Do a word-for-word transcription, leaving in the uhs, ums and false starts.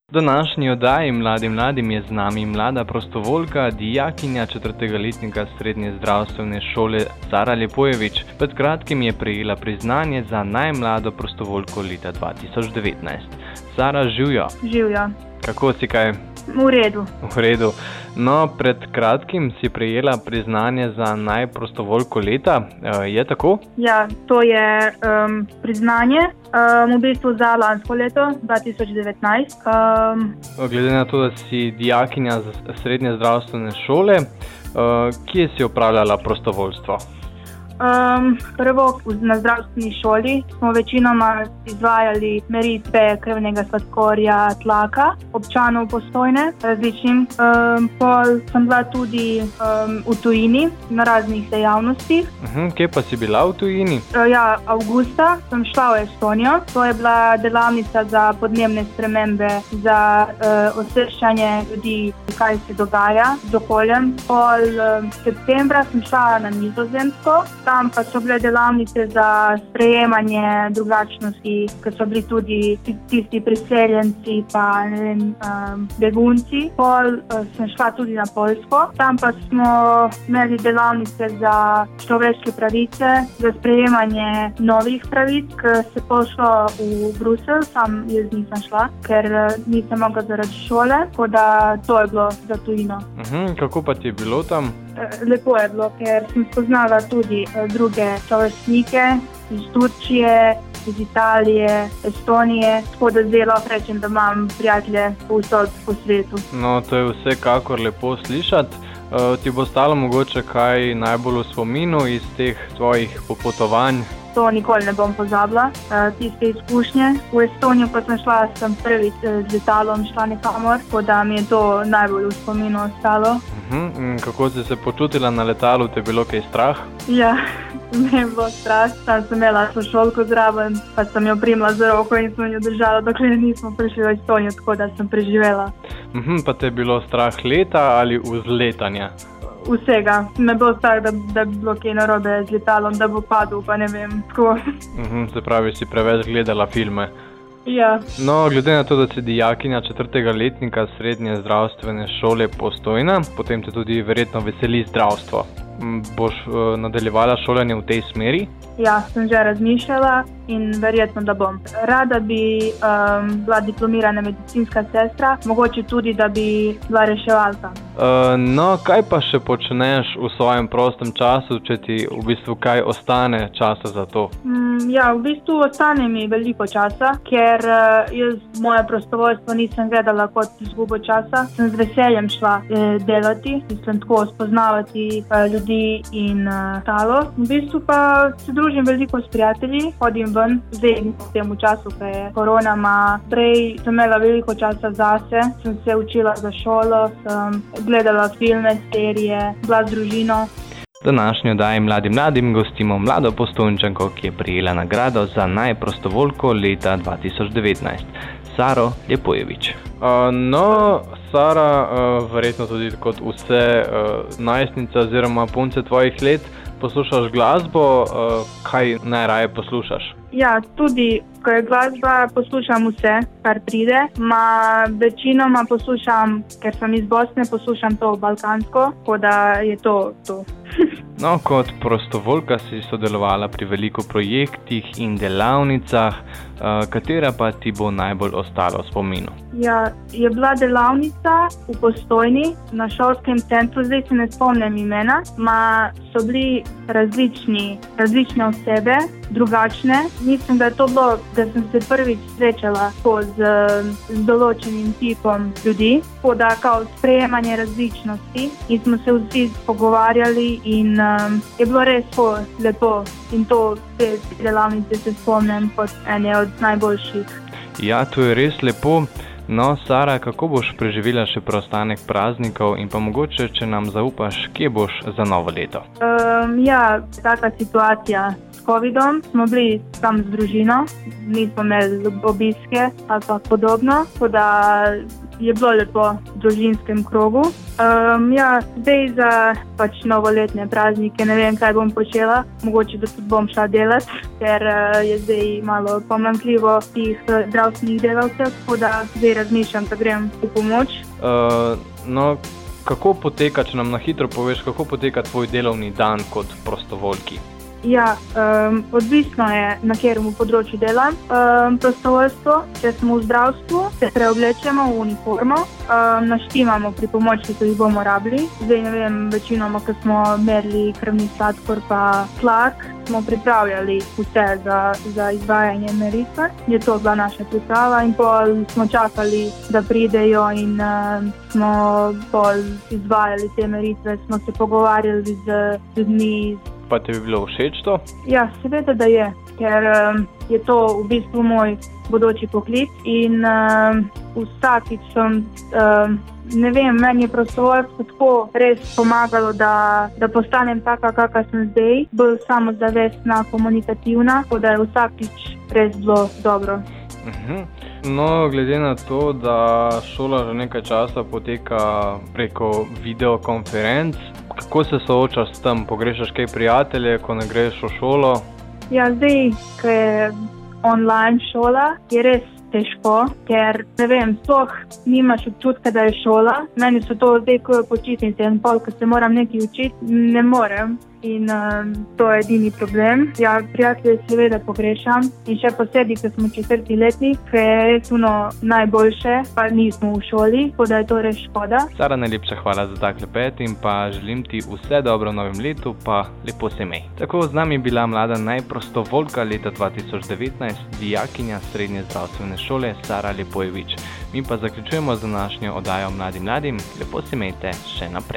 V današnji oddaji Mladi mladim je z nami mlada prostovoljka, dijakinja četrtega letnika srednje zdravstvene šole Sara Lepojević. Pred kratkim je prejela priznanje za najmlado prostovoljko leta dva tisoč devetnajst. Sara, živjo. Živjo. Kako si kaj? V redu. V redu. No, pred kratkim si prejela priznanje za najprostovoljko leta. E, je tako? Ja, to je um, priznanje um, v bistvu za lansko leto, dva tisoč devetnajst. Um, Glede na to, da si dijakinja srednje zdravstvene šole, uh, kje si opravljala prostovoljstvo? Um, prvo na zdravstveni šoli smo večinoma izvajali meritve krvnega sladkorja, tlaka občanov Postojne različnim. Um, pol sem bila tudi um, v tujini na raznih dejavnostih. Uh-huh. Kje pa si bila v tujini? Uh, ja, avgusta sem šla v Estonijo. To je bila delavnica za podnebne spremembe, za uh, osveščanje ljudi, kaj se dogaja z okoljem. Pol um, septembra sem šla na Nizozemsko. Tam pa so bile delavnice za sprejemanje drugačnosti, ker so bili tudi tisti priseljenci pa ne vem, um, begunci. Pol uh, sem šla tudi na Poljsko. Tam pa smo imeli delavnice za človeške pravice, za sprejemanje novih pravic, ker se pošlo v Bruselj, sam jaz nisem šla, ker uh, nisem mogla zaradi šole, tako da to je bilo za tujino. Uh-huh. Kako pa ti je bilo tam? Lepo je bilo, ker sem spoznala tudi druge sovrstnike iz Turčije, iz Italije, Estonije, tako da zdaj lahko rečem, da imam prijatelje povsod po svetu. No, to je vsekakor lepo slišati. Uh, ti bo stalo mogoče kaj najbolj v spominu iz teh tvojih popotovanj? To nikoli ne bom pozabila, tiste izkušnje. V Estonijo, ko sem šla, sem prvič z letalom šla nekamor, tako da mi je to najbolj v spominu ostalo. Uh-huh. Kako si se počutila na letalu, te je bilo kaj strah? Ja, me je bilo strah. Tam sem imela sošolko zraven, pa sem jo primila za roko in sem jo držala, dokler nismo prišli v Estonijo, tako da sem preživela. Uh-huh. Pa te je bilo strah leta ali vzletanja? Vsega. Me bo strah, da, da bi bilo kaj narobe z letalom, da bo padel, pa ne vem, tako. Uh-huh, se pravi, si preveč gledala filme. Ja. No, glede na to, da si dijakinja četrtega letnika srednje zdravstvene šole Postojna, potem te tudi verjetno veseli zdravstvo. Boš uh, nadaljevala šolanje v tej smeri? Ja, sem že razmišljala in verjetno, da bom. Rada bi um, bila diplomirana medicinska sestra, mogoče tudi, da bi bila reševalka. Uh, no, kaj pa še počneš v svojem prostem času, če ti v bistvu kaj ostane časa za to? Mm, ja, v bistvu ostane mi veliko časa, ker uh, jaz moje prostovoljstvo nisem gledala kot izgubo časa. Sem z veseljem šla eh, delati, mislim tako spoznavati eh, ljudi in uh, talo. V bistvu pa se družim veliko s prijatelji, hodim ven, zdaj v tem času, ko je korona, ma prej sem imela veliko časa zase, sem se učila za šolo, sem gledala filme, serije, bila z družino. V današnji oddaji Mladi mladim gostimo mlado Postojnčanko, ki je prejela nagrado za najprostovoljko leta dva tisoč devetnajst. Saro Lepojević. Uh, no, Sara, uh, verjetno tudi kot vse uh, najstnice oziroma punce tvojih let, poslušaš glasbo, uh, kaj najraje poslušaš? Ja, tudi ko je glasba, poslušam vse, kar pride. Ma večinoma poslušam, ker sem iz Bosne, poslušam to balkansko, tako da je to to. No, kot prostovoljka si sodelovala pri veliko projektih in delavnicah, uh, katera pa ti bo najbolj ostala v spominu? Ja, je bila delavnica v Postojni na šolskem centru, zdaj se ne spomnim imena, ma so bili različni, različne osebe, drugačne. Mislim, da je to bilo, da sem se prvič srečala z, z določenim tipom ljudi, tako da kao sprejemanje različnosti in smo se vsi pogovarjali in um, je bilo res po, lepo in to te delavnice se spomnim kot ene od najboljših. Ja, to je res lepo. No, Sara, kako boš preživela še preostanek praznikov in pa mogoče, če nam zaupaš, kje boš za novo leto? Um, ja, taka situacija s covidom. Smo bili tam z družino, nismo imeli obiske ali pa podobno, tako da je bilo lepo v družinskem krogu. Um, ja, zdaj za pač novoletne praznike ne vem, kaj bom počela. Mogoče, da tudi bom šla delat, ker uh, je zdaj malo pomanjkljivo tih uh, zdravstvenih delavcev, tako da zdaj razmišljam, da grem v pomoč. Uh, no, kako poteka, če nam na hitro poveš, kako poteka tvoj delovni dan kot prostovoljki? Ja, um, odvisno je, na katerem področju delam. Um, prostovoljstvo, če smo v zdravstvu, se preoblečemo v uniformo, um, naštimamo pri pomoči, ki jih bomo rabili. Zdaj ne vem, večinoma, ko smo merili krvni sladkor pa tlak, smo pripravljali vse za, za izvajanje meritve. Je to bila naša priprava in pol smo čakali, da pridejo in um, smo pol izvajali te meritve, smo se pogovarjali z ljudmi. Pa te bi bilo všeč to? Ja, seveda, da je, ker um, je to v bistvu moj bodoči poklic in um, vsakič sem, um, ne vem, meni je prostovoljstvo tako res pomagalo, da, da postanem taka, kakva sem zdaj, bolj samozavestna, komunikativna, tako da je vsakič res bilo dobro. Uh-huh. No, glede na to, da šola že nekaj časa poteka preko videokonferenc, kako se soočaš s tem? Pogrešaš kaj prijatelje, ko ne greš v šolo? Ja, zdaj, ko je online šola, je res težko, ker, ne vem, sploh nimaš občutka, da je šola. Meni so to zdaj, ko je počitnice in pol, ko se moram nekaj učiti, ne morem. In um, to je edini problem. Ja, prijatelje seveda pogrešam in še posebej, ko smo četrti letnik, ker je res ono najboljše, pa nismo v šoli, tako da je to res škoda. Sara, najlepša hvala za ta klepet in pa želim ti vse dobro v novem letu, pa lepo se imej. Tako z nami je bila mlada najprostovoljka leta dva tisoč devetnajst, dijakinja srednje zdravstvene šole Sara Lepojevič. Mi pa zaključujemo z današnjo oddajo Mladi mladim. Lepo se imejte še naprej.